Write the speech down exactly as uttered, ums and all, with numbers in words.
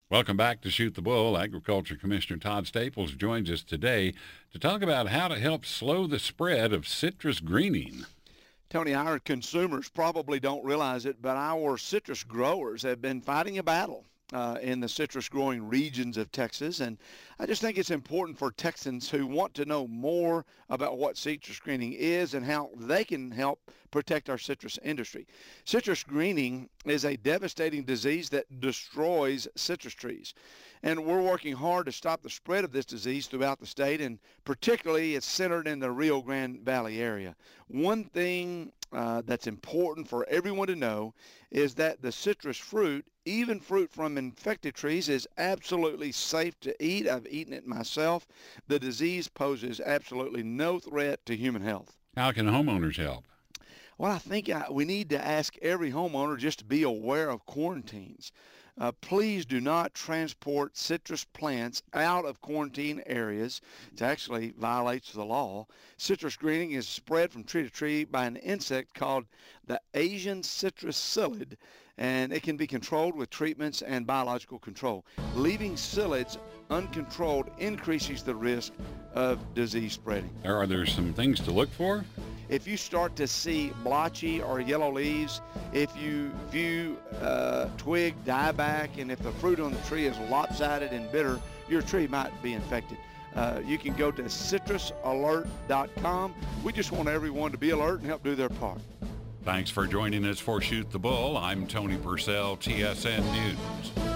Welcome back to Shoot the Bull. Agriculture Commissioner Todd Staples joins us today to talk about how to help slow the spread of citrus greening. Tony, our consumers probably don't realize it, but our citrus growers have been fighting a battle uh, in the citrus growing regions of Texas. And I just think it's important for Texans who want to know more about what citrus greening is and how they can help protect our citrus industry. Citrus greening is a devastating disease that destroys citrus trees. And we're working hard to stop the spread of this disease throughout the state, and particularly it's centered in the Rio Grande Valley area. One thing uh, that's important for everyone to know is that the citrus fruit, even fruit from infected trees, is absolutely safe to eat. I've eaten it myself. The disease poses absolutely no threat to human health. How can homeowners help? Well, I think I, we need to ask every homeowner just to be aware of quarantines. Uh, please do not transport citrus plants out of quarantine areas. It actually violates the law. Citrus greening is spread from tree to tree by an insect called the Asian citrus psyllid, and it can be controlled with treatments and biological control. Leaving psyllids uncontrolled increases the risk of disease spreading. Are there some things to look for? If you start to see blotchy or yellow leaves, if you view uh, twig die back, and if the fruit on the tree is lopsided and bitter, your tree might be infected. Uh, you can go to citrus alert dot com. We just want everyone to be alert and help do their part. Thanks for joining us for Shoot the Bull. I'm Tony Purcell, T S N News.